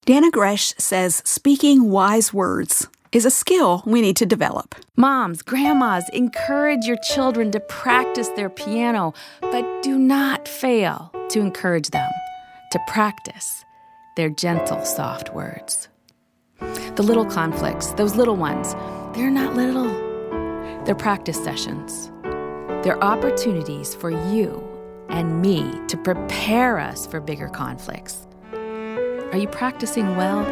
Dannah Gresh says speaking wise words is a skill we need to develop. Moms, grandmas, encourage your children to practice their piano, but do not fail to encourage them to practice their gentle, soft words. The little conflicts, those little ones, they're not little. They're practice sessions. They're opportunities for you and me to prepare us for bigger conflicts. Are you practicing well?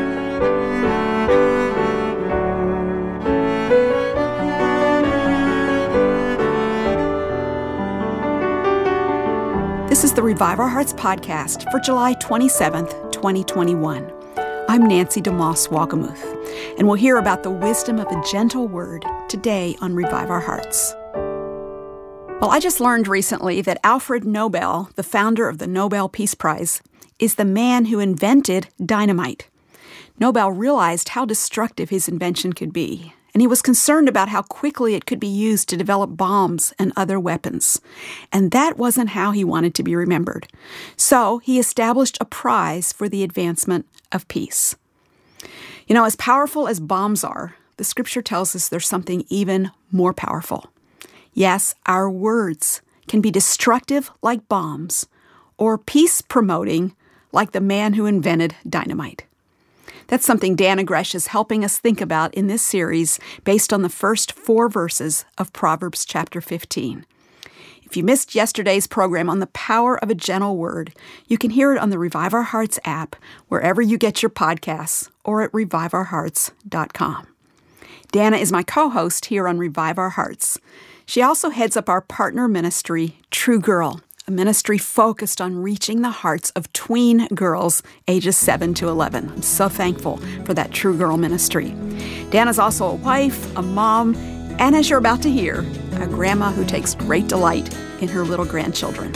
This is the Revive Our Hearts podcast for July 27th, 2021. I'm Nancy DeMoss Wagamuth, and we'll hear about the wisdom of a gentle word today on Revive Our Hearts. Well, I just learned recently that Alfred Nobel, the founder of the Nobel Peace Prize, is the man who invented dynamite. Nobel realized how destructive his invention could be, and he was concerned about how quickly it could be used to develop bombs and other weapons. And that wasn't how he wanted to be remembered. So he established a prize for the advancement of peace. You know, as powerful as bombs are, the scripture tells us there's something even more powerful. Yes, our words can be destructive like bombs, or peace-promoting like the man who invented dynamite. That's something Dannah Gresh is helping us think about in this series based on the first 4 verses of Proverbs chapter 15. If you missed yesterday's program on the power of a gentle word, you can hear it on the Revive Our Hearts app, wherever you get your podcasts, or at reviveourhearts.com. Dannah is my co-host here on Revive Our Hearts. She also heads up our partner ministry, True Girl, a ministry focused on reaching the hearts of tween girls ages 7 to 11. I'm so thankful for that True Girl ministry. Dannah's also a wife, a mom, and as you're about to hear, a grandma who takes great delight in her little grandchildren.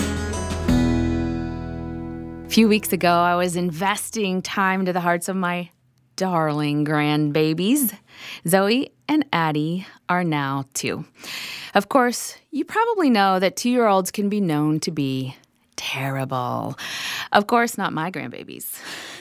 A few weeks ago, I was investing time into the hearts of my darling grandbabies. Zoe and Addie are now 2. Of course, you probably know that 2-year-olds can be known to be terrible. Of course, not my grandbabies.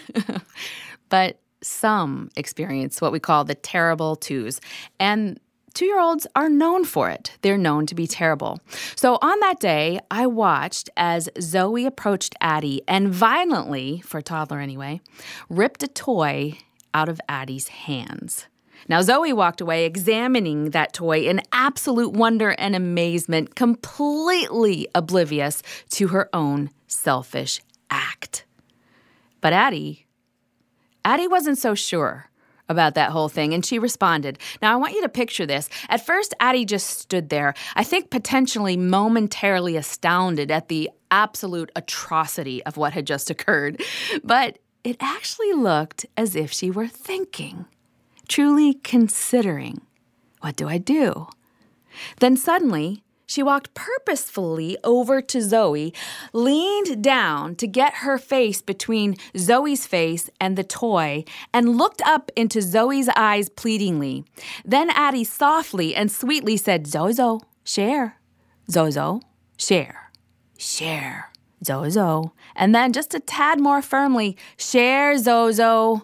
But some experience what we call the terrible 2s. And 2-year-olds are known for it. They're known to be terrible. So on that day, I watched as Zoe approached Addie and violently, for a toddler anyway, ripped a toy out of Addie's hands. Now, Zoe walked away examining that toy in absolute wonder and amazement, completely oblivious to her own selfish act. But Addie wasn't so sure about that whole thing, and she responded. Now, I want you to picture this. At first, Addie just stood there, I think potentially momentarily astounded at the absolute atrocity of what had just occurred. But it actually looked as if she were thinking, truly considering, what do I do? Then suddenly, she walked purposefully over to Zoe, leaned down to get her face between Zoe's face and the toy, and looked up into Zoe's eyes pleadingly. Then Addie softly and sweetly said, Zozo, share. Zozo, share. Share. Zozo. And then just a tad more firmly, share, Zozo.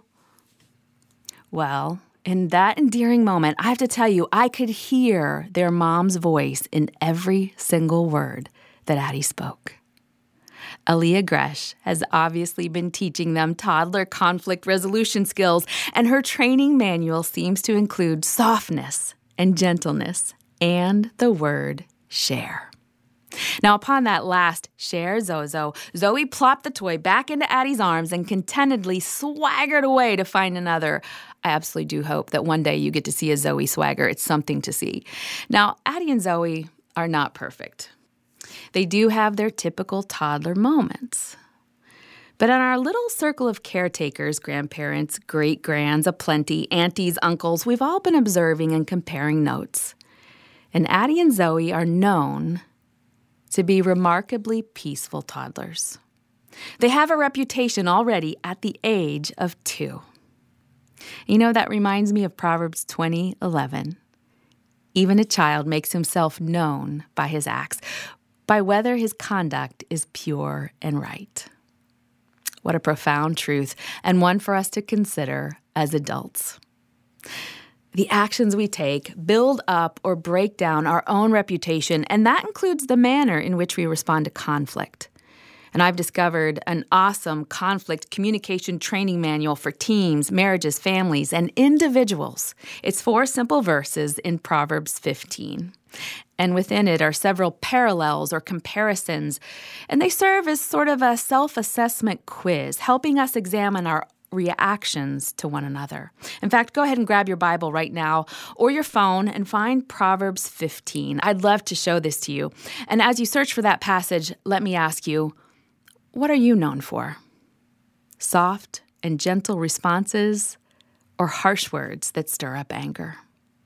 Well, in that endearing moment, I have to tell you, I could hear their mom's voice in every single word that Addie spoke. Aaliyah Gresh has obviously been teaching them toddler conflict resolution skills, and her training manual seems to include softness and gentleness and the word share. Now, upon that last share, Zozo, Zoe plopped the toy back into Addie's arms and contentedly swaggered away to find another. I absolutely do hope that one day you get to see a Zoe swagger. It's something to see. Now, Addie and Zoe are not perfect. They do have their typical toddler moments. But in our little circle of caretakers, grandparents, great-grands, aplenty, aunties, uncles, we've all been observing and comparing notes. And Addie and Zoe are known to be remarkably peaceful toddlers. They have a reputation already at the age of 2. You know, that reminds me of Proverbs 20:11. Even a child makes himself known by his acts, by whether his conduct is pure and right. What a profound truth, and one for us to consider as adults. The actions we take build up or break down our own reputation, and that includes the manner in which we respond to conflict. And I've discovered an awesome conflict communication training manual for teams, marriages, families, and individuals. It's 4 simple verses in Proverbs 15. And within it are several parallels or comparisons, and they serve as sort of a self-assessment quiz, helping us examine our reactions to one another. In fact, go ahead and grab your Bible right now or your phone and find Proverbs 15. I'd love to show this to you. And as you search for that passage, let me ask you, what are you known for? Soft and gentle responses or harsh words that stir up anger?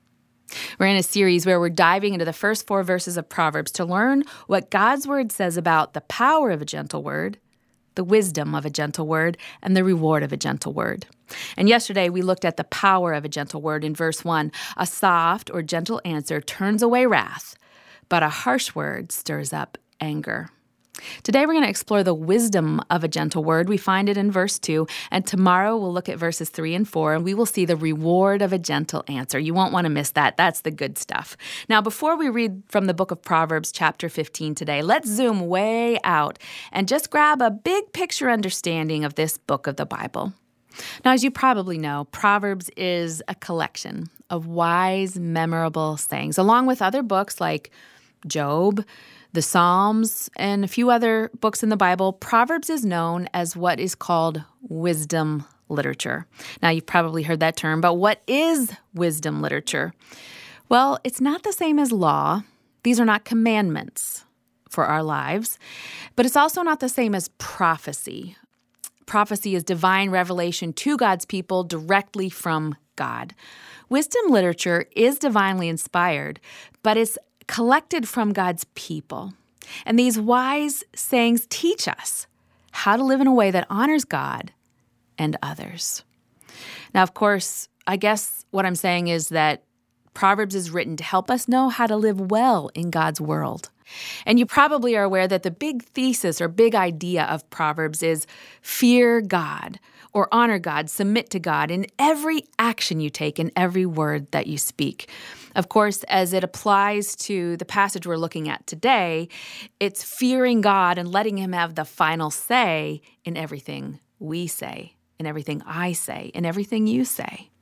We're in a series where we're diving into the first 4 verses of Proverbs to learn what God's word says about the power of a gentle word, the wisdom of a gentle word, and the reward of a gentle word. And yesterday we looked at the power of a gentle word in verse 1. A soft or gentle answer turns away wrath, but a harsh word stirs up anger. Today we're going to explore the wisdom of a gentle word. We find it in verse 2, and tomorrow we'll look at verses 3 and 4, and we will see the reward of a gentle answer. You won't want to miss that. That's the good stuff. Now, before we read from the book of Proverbs, chapter 15 today, let's zoom way out and just grab a big picture understanding of this book of the Bible. Now, as you probably know, Proverbs is a collection of wise, memorable sayings, along with other books like Job, the Psalms, and a few other books in the Bible. Proverbs is known as what is called wisdom literature. Now, you've probably heard that term, but what is wisdom literature? Well, it's not the same as law. These are not commandments for our lives, but it's also not the same as prophecy. Prophecy is divine revelation to God's people directly from God. Wisdom literature is divinely inspired, but it's collected from God's people. And these wise sayings teach us how to live in a way that honors God and others. Now, of course, I guess what I'm saying is that Proverbs is written to help us know how to live well in God's world. And you probably are aware that the big thesis or big idea of Proverbs is fear God or honor God, submit to God in every action you take and every word that you speak. Of course, as it applies to the passage we're looking at today, it's fearing God and letting Him have the final say in everything we say, in everything I say, in everything you say.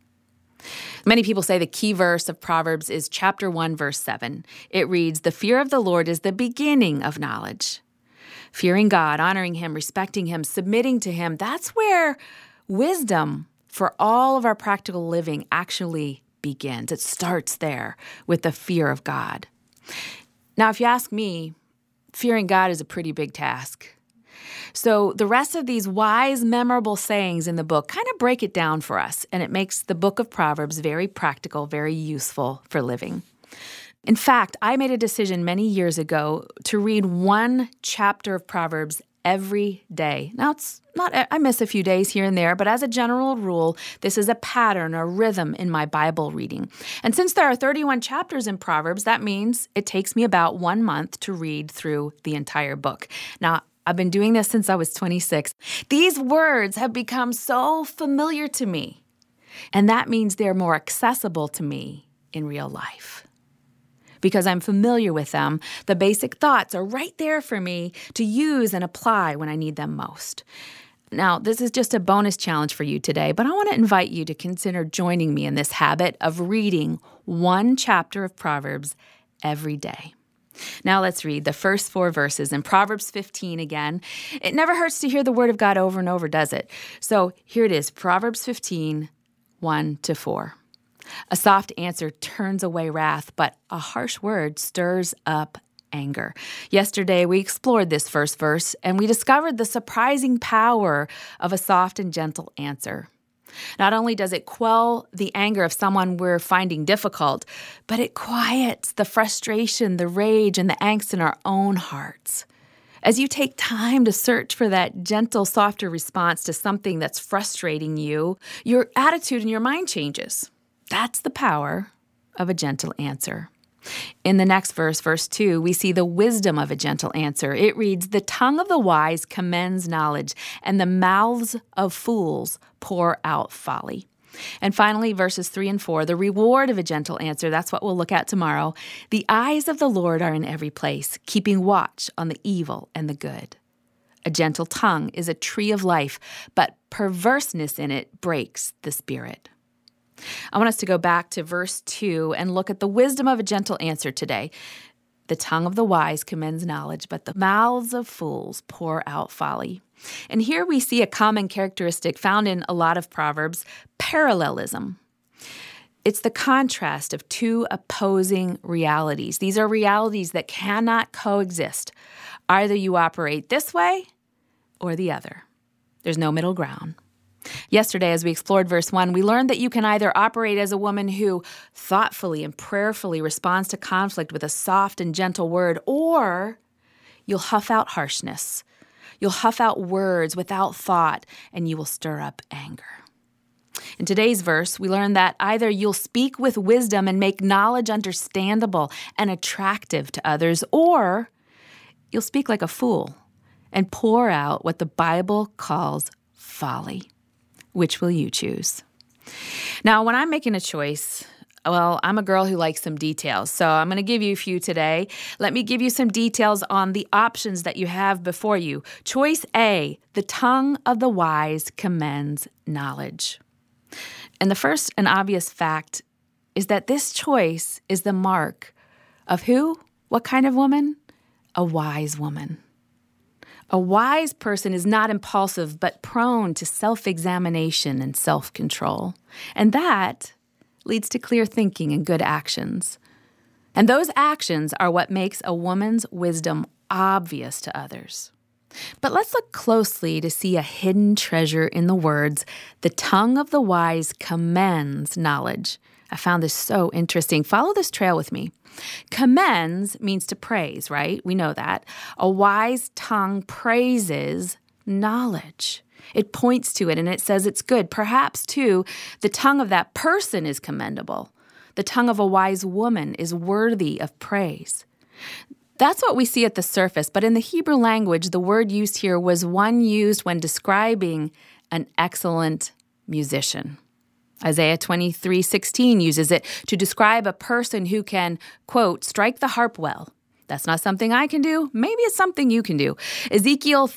Many people say the key verse of Proverbs is chapter 1, verse 7. It reads, "The fear of the Lord is the beginning of knowledge." Fearing God, honoring Him, respecting Him, submitting to Him, that's where wisdom for all of our practical living actually begins. It starts there with the fear of God. Now, if you ask me, fearing God is a pretty big task. So the rest of these wise, memorable sayings in the book kind of break it down for us, and it makes the book of Proverbs very practical, very useful for living. In fact, I made a decision many years ago to read one chapter of Proverbs every day. Now, I miss a few days here and there, but as a general rule, this is a pattern, a rhythm in my Bible reading. And since there are 31 chapters in Proverbs, that means it takes me about 1 month to read through the entire book. Now, I've been doing this since I was 26. These words have become so familiar to me, and that means they're more accessible to me in real life. Because I'm familiar with them, the basic thoughts are right there for me to use and apply when I need them most. Now, this is just a bonus challenge for you today, but I want to invite you to consider joining me in this habit of reading one chapter of Proverbs every day. Now let's read the first 4 verses in Proverbs 15 again. It never hurts to hear the word of God over and over, does it? So here it is, Proverbs 15, 1-4. A soft answer turns away wrath, but a harsh word stirs up anger. Yesterday, we explored this first verse, and we discovered the surprising power of a soft and gentle answer. Not only does it quell the anger of someone we're finding difficult, but it quiets the frustration, the rage, and the angst in our own hearts. As you take time to search for that gentle, softer response to something that's frustrating you, your attitude and your mind changes. That's the power of a gentle answer. In the next verse, verse 2, we see the wisdom of a gentle answer. It reads, "The tongue of the wise commends knowledge, and the mouths of fools pour out folly." And finally, verses 3 and 4, the reward of a gentle answer, that's what we'll look at tomorrow. "The eyes of the Lord are in every place, keeping watch on the evil and the good. A gentle tongue is a tree of life, but perverseness in it breaks the spirit." I want us to go back to verse 2 and look at the wisdom of a gentle answer today. "The tongue of the wise commends knowledge, but the mouths of fools pour out folly." And here we see a common characteristic found in a lot of Proverbs, parallelism. It's the contrast of two opposing realities. These are realities that cannot coexist. Either you operate this way or the other. There's no middle ground. Yesterday, as we explored verse 1, we learned that you can either operate as a woman who thoughtfully and prayerfully responds to conflict with a soft and gentle word, or you'll huff out harshness. You'll huff out words without thought, and you will stir up anger. In today's verse, we learn that either you'll speak with wisdom and make knowledge understandable and attractive to others, or you'll speak like a fool and pour out what the Bible calls folly. Which will you choose? Now, when I'm making a choice, well, I'm a girl who likes some details, so I'm going to give you a few today. Let me give you some details on the options that you have before you. Choice A, the tongue of the wise commends knowledge. And the first and obvious fact is that this choice is the mark of who? What kind of woman? A wise woman. A wise person is not impulsive, but prone to self-examination and self-control. And that leads to clear thinking and good actions. And those actions are what makes a woman's wisdom obvious to others. But let's look closely to see a hidden treasure in the words, "The tongue of the wise commends knowledge." I found this so interesting. Follow this trail with me. Commends means to praise, right? We know that. A wise tongue praises knowledge. It points to it and it says it's good. Perhaps, too, the tongue of that person is commendable. The tongue of a wise woman is worthy of praise. That's what we see at the surface, but in the Hebrew language, the word used here was one used when describing an excellent musician. Isaiah 23:16 uses it to describe a person who can, quote, strike the harp well. That's not something I can do. Maybe it's something you can do. Ezekiel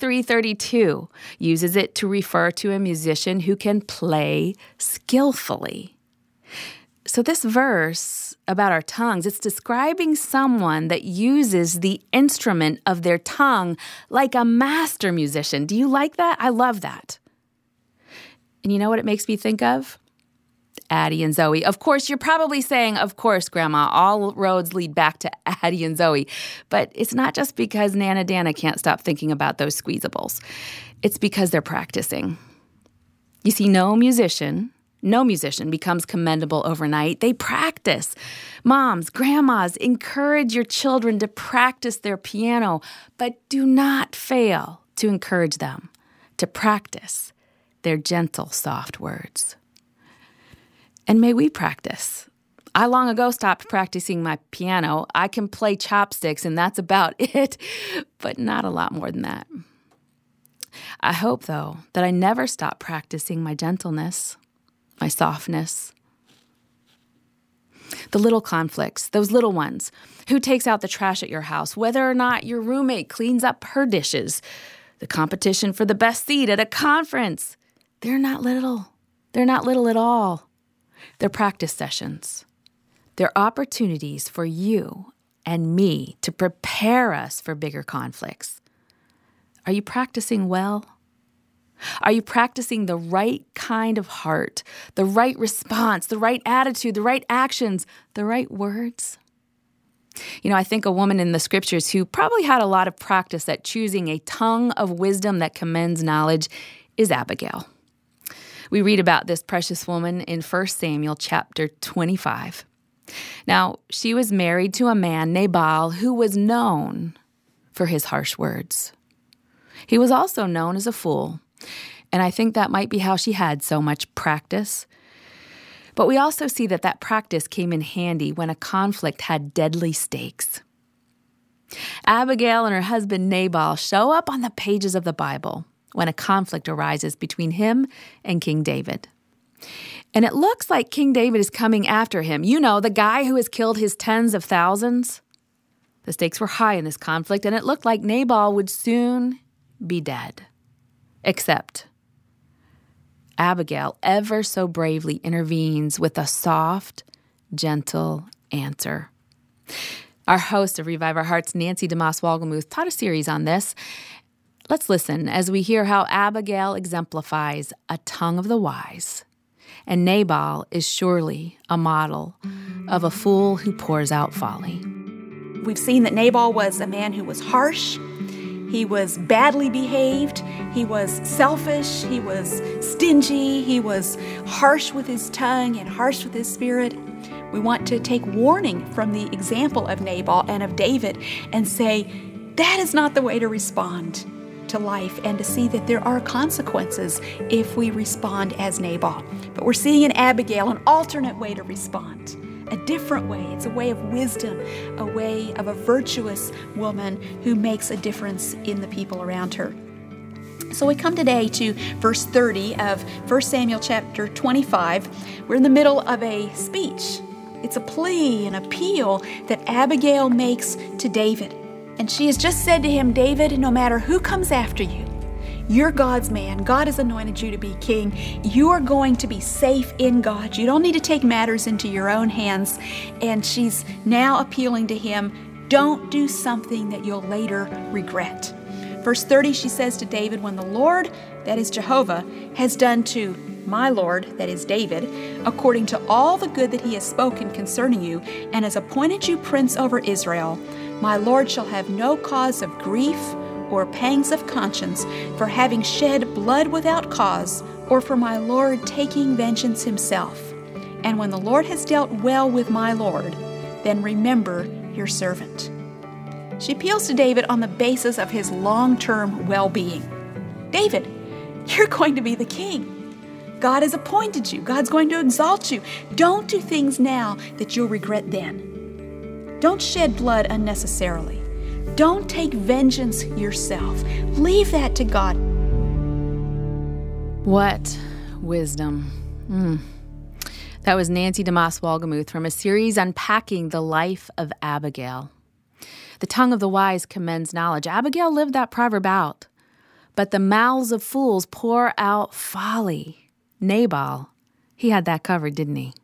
33:32 uses it to refer to a musician who can play skillfully. So this verse about our tongues, it's describing someone that uses the instrument of their tongue like a master musician. Do you like that? I love that. And you know what it makes me think of? Addie and Zoe. Of course, you're probably saying, of course, Grandma, all roads lead back to Addie and Zoe. But it's not just because Nana Dana can't stop thinking about those squeezables. It's because they're practicing. You see, no musician becomes commendable overnight. They practice. Moms, grandmas, encourage your children to practice their piano, but do not fail to encourage them to practice their gentle, soft words. And may we practice. I long ago stopped practicing my piano. I can play chopsticks, and that's about it, but not a lot more than that. I hope, though, that I never stop practicing my gentleness, my softness. The little conflicts, those little ones. Who takes out the trash at your house? Whether or not your roommate cleans up her dishes. The competition for the best seat at a conference. They're not little. They're not little at all. They're practice sessions. They're opportunities for you and me to prepare us for bigger conflicts. Are you practicing well? Are you practicing the right kind of heart, the right response, the right attitude, the right actions, the right words? You know, I think a woman in the scriptures who probably had a lot of practice at choosing a tongue of wisdom that commends knowledge is Abigail. We read about this precious woman in 1 Samuel chapter 25. Now, she was married to a man, Nabal, who was known for his harsh words. He was also known as a fool, and I think that might be how she had so much practice. But we also see that practice came in handy when a conflict had deadly stakes. Abigail and her husband Nabal show up on the pages of the Bible when a conflict arises between him and King David. And it looks like King David is coming after him. You know, the guy who has killed his tens of thousands. The stakes were high in this conflict, and it looked like Nabal would soon be dead. Except Abigail ever so bravely intervenes with a soft, gentle answer. Our host of Revive Our Hearts, Nancy DeMoss Wolgemuth, taught a series on this. Let's listen as we hear how Abigail exemplifies a tongue of the wise, and Nabal is surely a model of a fool who pours out folly. We've seen that Nabal was a man who was harsh. He was badly behaved. He was selfish. He was stingy. He was harsh with his tongue and harsh with his spirit. We want to take warning from the example of Nabal and of David and say, that is not the way to respond to life, and to see that there are consequences if we respond as Nabal. But we're seeing in Abigail an alternate way to respond, a different way. It's a way of wisdom, a way of a virtuous woman who makes a difference in the people around her. So we come today to verse 30 of 1 Samuel chapter 25. We're in the middle of a speech. It's a plea, an appeal that Abigail makes to David. And she has just said to him, David, no matter who comes after you, you're God's man. God has anointed you to be king. You are going to be safe in God. You don't need to take matters into your own hands. And she's now appealing to him, don't do something that you'll later regret. Verse 30, she says to David, when the Lord, that is Jehovah, has done to my Lord, that is David, according to all the good that he has spoken concerning you, and has appointed you prince over Israel, my Lord shall have no cause of grief or pangs of conscience for having shed blood without cause, or for my Lord taking vengeance himself. And when the Lord has dealt well with my Lord, then remember your servant. She appeals to David on the basis of his long-term well-being. David, you're going to be the king. God has appointed you. God's going to exalt you. Don't do things now that you'll regret then. Don't shed blood unnecessarily. Don't take vengeance yourself. Leave that to God. What wisdom. That was Nancy DeMoss Wolgemuth from a series unpacking the life of Abigail. The tongue of the wise commends knowledge. Abigail lived that proverb out. But the mouths of fools pour out folly. Nabal, he had that covered, didn't he?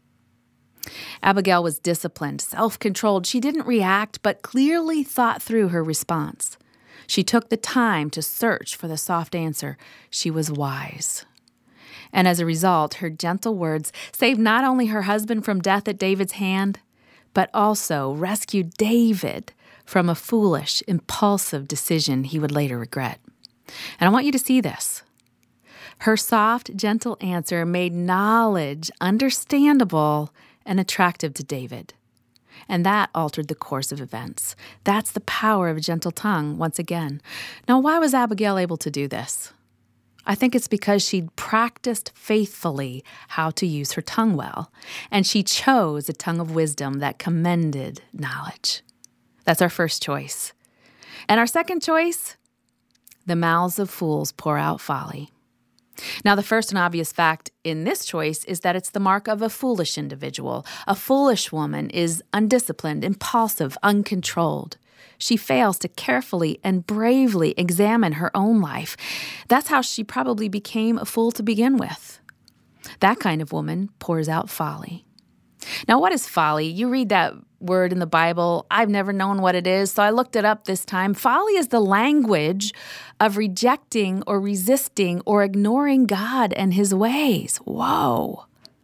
Abigail was disciplined, self-controlled. She didn't react, but clearly thought through her response. She took the time to search for the soft answer. She was wise. And as a result, her gentle words saved not only her husband from death at David's hand, but also rescued David from a foolish, impulsive decision he would later regret. And I want you to see this. Her soft, gentle answer made knowledge understandable and attractive to David. And that altered the course of events. That's the power of a gentle tongue, once again. Now, why was Abigail able to do this? I think it's because she'd practiced faithfully how to use her tongue well, and she chose a tongue of wisdom that commended knowledge. That's our first choice. And our second choice, the mouths of fools pour out folly. Now, the first and obvious fact in this choice is that it's the mark of a foolish individual. A foolish woman is undisciplined, impulsive, uncontrolled. She fails to carefully and bravely examine her own life. That's how she probably became a fool to begin with. That kind of woman pours out folly. Now, what is folly? You read that word in the Bible. I've never known what it is, so I looked it up this time. Folly is the language of rejecting or resisting or ignoring God and his ways. Whoa.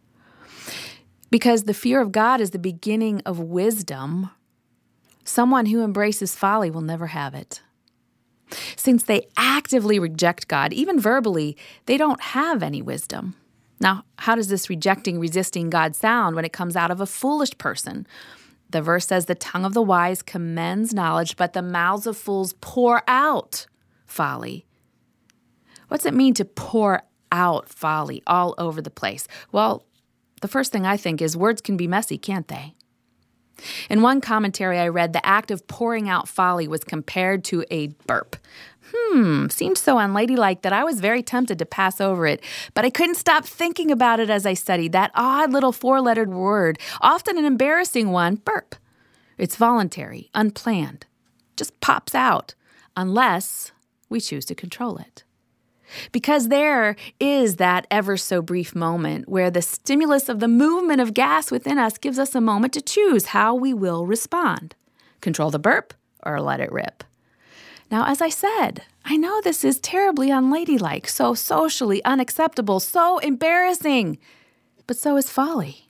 Because the fear of God is the beginning of wisdom, someone who embraces folly will never have it. Since they actively reject God, even verbally, they don't have any wisdom. Now, how does this rejecting, resisting God sound when it comes out of a foolish person? The verse says, the tongue of the wise commends knowledge, but the mouths of fools pour out folly. What's it mean to pour out folly all over the place? Well, the first thing I think is words can be messy, can't they? In one commentary I read, the act of pouring out folly was compared to a burp. Seemed so unladylike that I was very tempted to pass over it, but I couldn't stop thinking about it as I studied. That odd little 4-lettered word, often an embarrassing one, burp. It's voluntary, unplanned, just pops out, unless we choose to control it. Because there is that ever so brief moment where the stimulus of the movement of gas within us gives us a moment to choose how we will respond. Control the burp or let it rip. Now, as I said, I know this is terribly unladylike, so socially unacceptable, so embarrassing, but so is folly.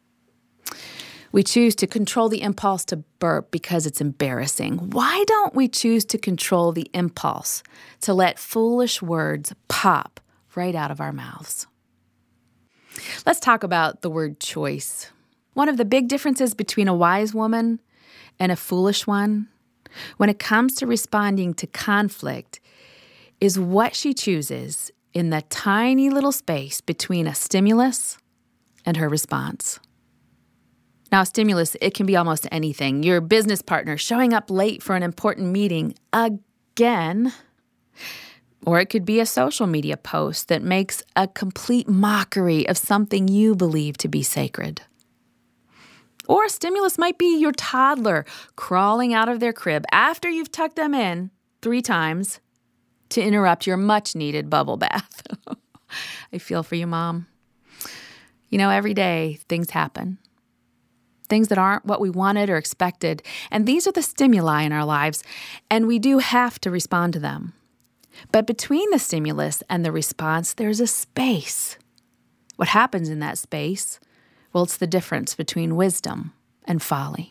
We choose to control the impulse to burp because it's embarrassing. Why don't we choose to control the impulse to let foolish words pop right out of our mouths? Let's talk about the word choice. One of the big differences between a wise woman and a foolish one, when it comes to responding to conflict, is what she chooses in the tiny little space between a stimulus and her response. Now, a stimulus, it can be almost anything. Your business partner showing up late for an important meeting again. Or it could be a social media post that makes a complete mockery of something you believe to be sacred. Or a stimulus might be your toddler crawling out of their crib after you've tucked them in 3 times to interrupt your much-needed bubble bath. I feel for you, Mom. You know, every day things happen. Things that aren't what we wanted or expected. And these are the stimuli in our lives, and we do have to respond to them. But between the stimulus and the response, there's a space. What happens in that space? Well, it's the difference between wisdom and folly.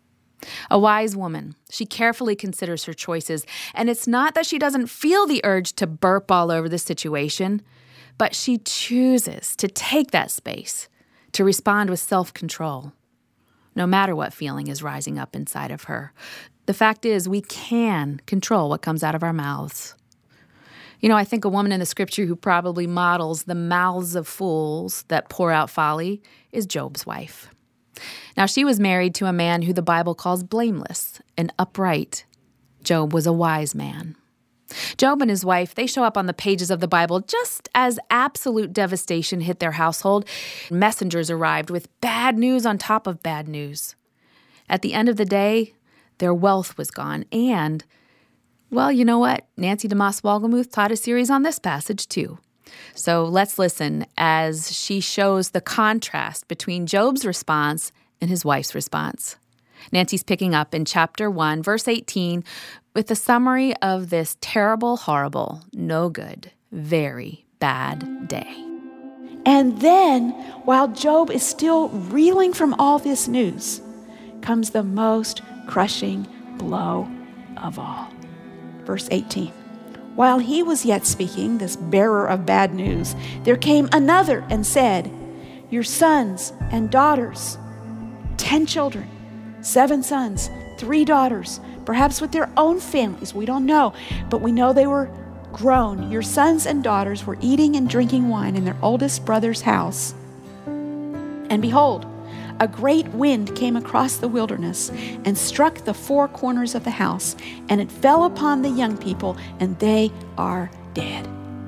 A wise woman, she carefully considers her choices, and it's not that she doesn't feel the urge to burp all over the situation, but she chooses to take that space, to respond with self-control, no matter what feeling is rising up inside of her. The fact is, we can control what comes out of our mouths. You know, I think a woman in the scripture who probably models the mouths of fools that pour out folly is Job's wife. Now, she was married to a man who the Bible calls blameless and upright. Job was a wise man. Job and his wife, they show up on the pages of the Bible just as absolute devastation hit their household. Messengers arrived with bad news on top of bad news. At the end of the day, their wealth was gone. And, well, you know what? Nancy DeMoss Wolgemuth taught a series on this passage too. So let's listen as she shows the contrast between Job's response and his wife's response. Nancy's picking up in chapter 1, verse 18, with a summary of this terrible, horrible, no good, very bad day. And then, while Job is still reeling from all this news, comes the most crushing blow of all. Verse 18. While he was yet speaking, this bearer of bad news, there came another and said, your sons and daughters, 10 children, 7 sons, 3 daughters, perhaps with their own families, we don't know, but we know they were grown. Your sons and daughters were eating and drinking wine in their oldest brother's house. And behold, a great wind came across the wilderness and struck the 4 corners of the house, and it fell upon the young people, and they are dead.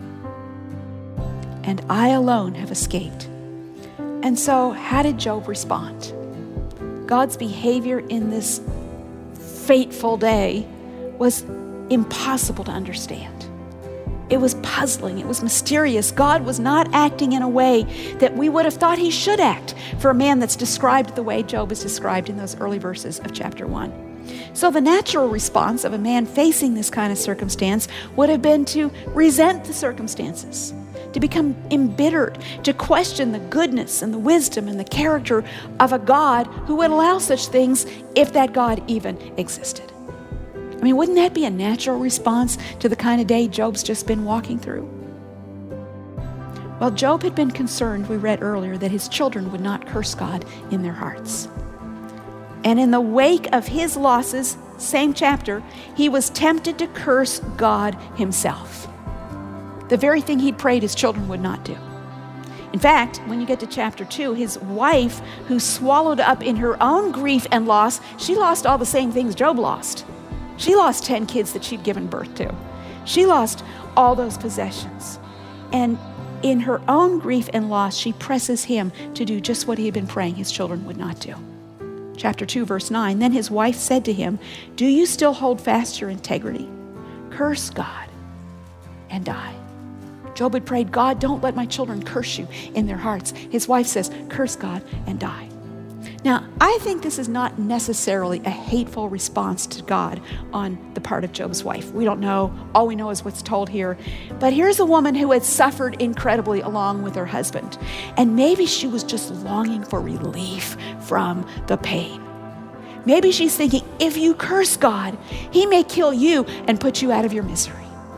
And I alone have escaped. And so, how did Job respond? God's behavior in this fateful day was impossible to understand. It was puzzling. It was mysterious. God was not acting in a way that we would have thought he should act for a man that's described the way Job is described in those early verses of chapter 1. So the natural response of a man facing this kind of circumstance would have been to resent the circumstances, to become embittered, to question the goodness and the wisdom and the character of a God who would allow such things if that God even existed. I mean, wouldn't that be a natural response to the kind of day Job's just been walking through? Well, Job had been concerned, we read earlier, that his children would not curse God in their hearts. And in the wake of his losses, same chapter, he was tempted to curse God himself. The very thing he'd prayed his children would not do. In fact, when you get to chapter 2, his wife, who swallowed up in her own grief and loss, she lost all the same things Job lost. She lost 10 kids that she'd given birth to. She lost all those possessions. And in her own grief and loss, she presses him to do just what he had been praying his children would not do. Chapter 2, verse 9, then his wife said to him, do you still hold fast your integrity? Curse God and die. Job had prayed, God, don't let my children curse you in their hearts. His wife says, curse God and die. Now, I think this is not necessarily a hateful response to God on the part of Job's wife. We don't know. All we know is what's told here. But here's a woman who had suffered incredibly along with her husband. And maybe she was just longing for relief from the pain. Maybe she's thinking, if you curse God, he may kill you and put you out of your misery.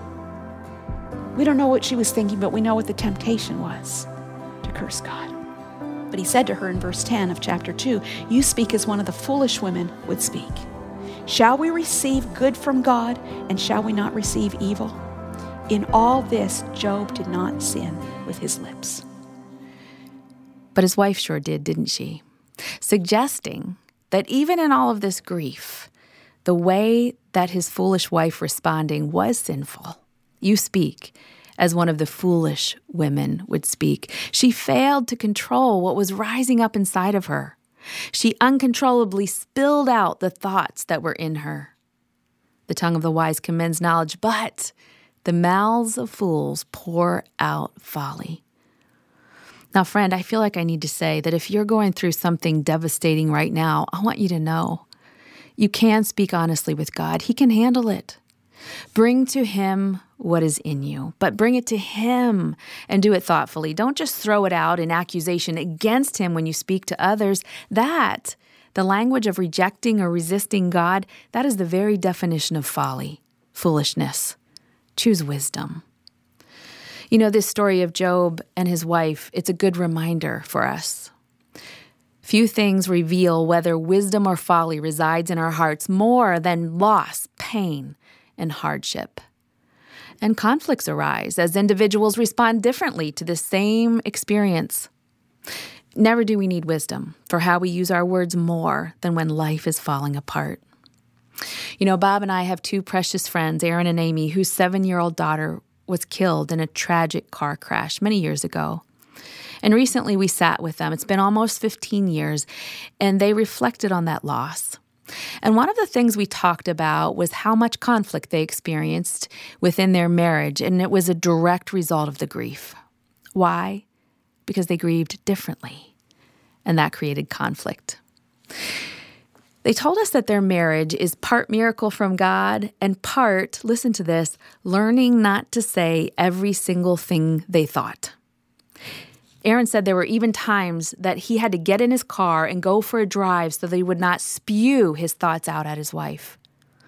We don't know what she was thinking, but we know what the temptation was, to curse God. But he said to her in verse 10 of chapter 2, you speak as one of the foolish women would speak. Shall we receive good from God, and shall we not receive evil? In all this, Job did not sin with his lips. But his wife sure did, didn't she? Suggesting that even in all of this grief, the way that his foolish wife responding was sinful. You speak as one of the foolish women would speak. She failed to control what was rising up inside of her. She uncontrollably spilled out the thoughts that were in her. The tongue of the wise commends knowledge, but the mouths of fools pour out folly. Now, friend, I feel like I need to say that if you're going through something devastating right now, I want you to know you can speak honestly with God. He can handle it. Bring to him what is in you, but bring it to him and do it thoughtfully. Don't just throw it out in accusation against him when you speak to others. That, the language of rejecting or resisting God, that is the very definition of folly, foolishness. Choose wisdom. You know, this story of Job and his wife, it's a good reminder for us. Few things reveal whether wisdom or folly resides in our hearts more than loss, pain, and hardship. And conflicts arise as individuals respond differently to the same experience. Never do we need wisdom for how we use our words more than when life is falling apart. You know, Bob and I have two precious friends, Aaron and Amy, whose 7-year-old daughter was killed in a tragic car crash many years ago. And recently we sat with them. It's been almost 15 years, and they reflected on that loss. And one of the things we talked about was how much conflict they experienced within their marriage, and it was a direct result of the grief. Why? Because they grieved differently, and that created conflict. They told us that their marriage is part miracle from God and part, listen to this, learning not to say every single thing they thought. Aaron said there were even times that he had to get in his car and go for a drive so that he would not spew his thoughts out at his wife.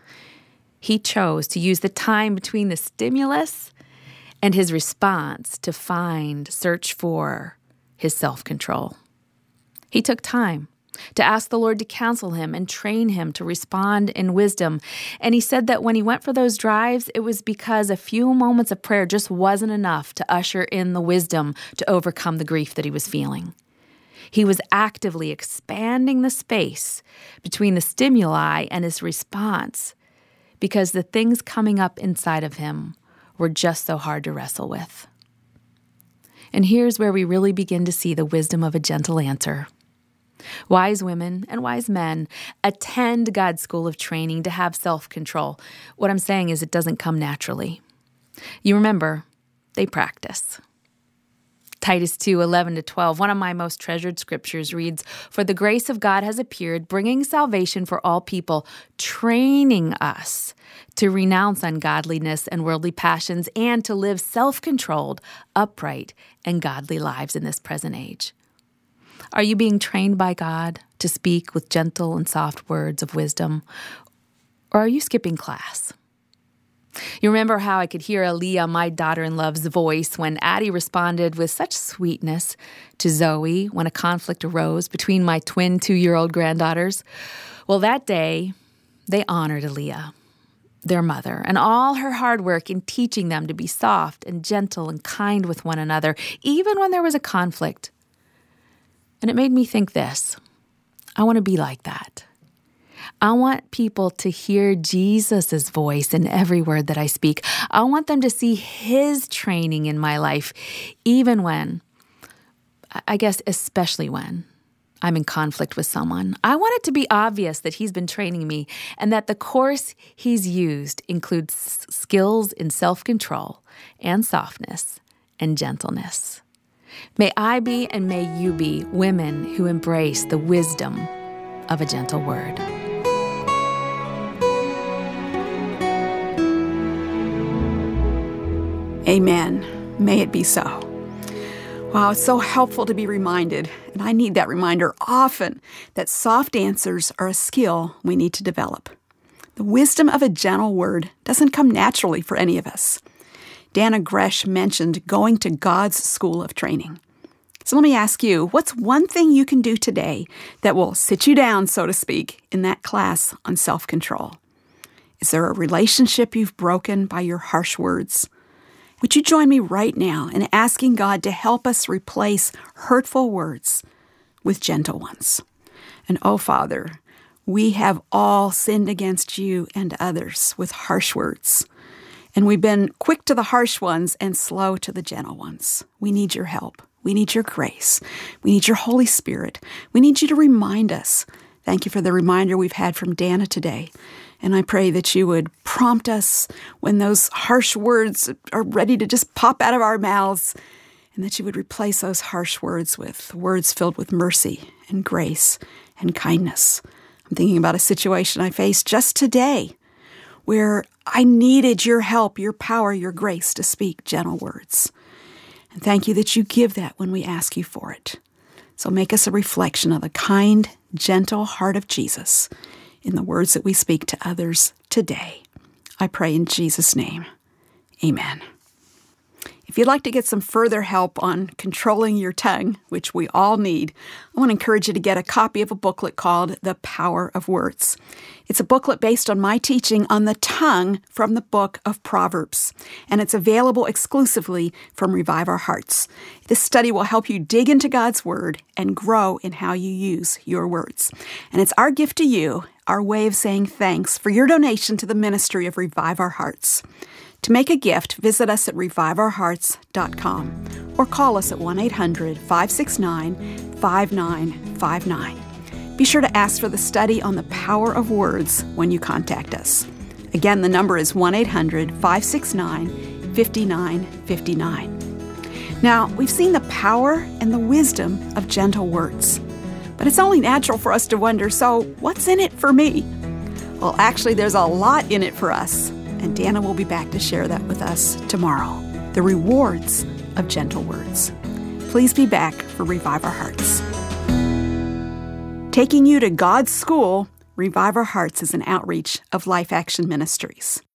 He chose to use the time between the stimulus and his response to search for his self-control. He took time to ask the Lord to counsel him and train him to respond in wisdom. And he said that when he went for those drives, it was because a few moments of prayer just wasn't enough to usher in the wisdom to overcome the grief that he was feeling. He was actively expanding the space between the stimuli and his response because the things coming up inside of him were just so hard to wrestle with. And here's where we really begin to see the wisdom of a gentle answer. Wise women and wise men attend God's school of training to have self-control. What I'm saying is it doesn't come naturally. You remember, they practice. Titus 2:11-12, one of my most treasured scriptures reads, "For the grace of God has appeared, bringing salvation for all people, training us to renounce ungodliness and worldly passions and to live self-controlled, upright, and godly lives in this present age." Are you being trained by God to speak with gentle and soft words of wisdom? Or are you skipping class? You remember how I could hear Aaliyah, my daughter-in-law's voice, when Addie responded with such sweetness to Zoe when a conflict arose between my twin 2-year-old granddaughters? Well, that day, they honored Aaliyah. their mother, and all her hard work in teaching them to be soft and gentle and kind with one another, even when there was a conflict. And it made me think this: I want to be like that. I want people to hear Jesus' voice in every word that I speak. I want them to see his training in my life, even when, I guess especially when, I'm in conflict with someone. I want it to be obvious that he's been training me and that the course he's used includes skills in self-control and softness and gentleness. May I be and may you be women who embrace the wisdom of a gentle word. Amen. May it be so. Wow, it's so helpful to be reminded, and I need that reminder often, that soft answers are a skill we need to develop. The wisdom of a gentle word doesn't come naturally for any of us. Dannah Gresh mentioned going to God's school of training. So let me ask you, what's one thing you can do today that will sit you down, so to speak, in that class on self-control? Is there a relationship you've broken by your harsh words? Would you join me right now in asking God to help us replace hurtful words with gentle ones? And oh, Father, we have all sinned against you and others with harsh words. And we've been quick to the harsh ones and slow to the gentle ones. We need your help. We need your grace. We need your Holy Spirit. We need you to remind us. Thank you for the reminder we've had from Dannah today. And I pray that you would prompt us when those harsh words are ready to just pop out of our mouths, and that you would replace those harsh words with words filled with mercy and grace and kindness. I'm thinking about a situation I faced just today where I needed your help, your power, your grace to speak gentle words. And thank you that you give that when we ask you for it. So make us a reflection of the kind, gentle heart of Jesus in the words that we speak to others today. I pray in Jesus' name. Amen. If you'd like to get some further help on controlling your tongue, which we all need, I want to encourage you to get a copy of a booklet called The Power of Words. It's a booklet based on my teaching on the tongue from the book of Proverbs, and it's available exclusively from Revive Our Hearts. This study will help you dig into God's Word and grow in how you use your words. And it's our gift to you, our way of saying thanks for your donation to the ministry of Revive Our Hearts. To make a gift, visit us at reviveourhearts.com or call us at 1-800-569-5959. Be sure to ask for the study on the power of words when you contact us. Again, the number is 1-800-569-5959. Now, we've seen the power and the wisdom of gentle words. But it's only natural for us to wonder, so what's in it for me? Well, actually, there's a lot in it for us. And Dannah will be back to share that with us tomorrow. The rewards of gentle words. Please be back for Revive Our Hearts. Taking you to God's school, Revive Our Hearts is an outreach of Life Action Ministries.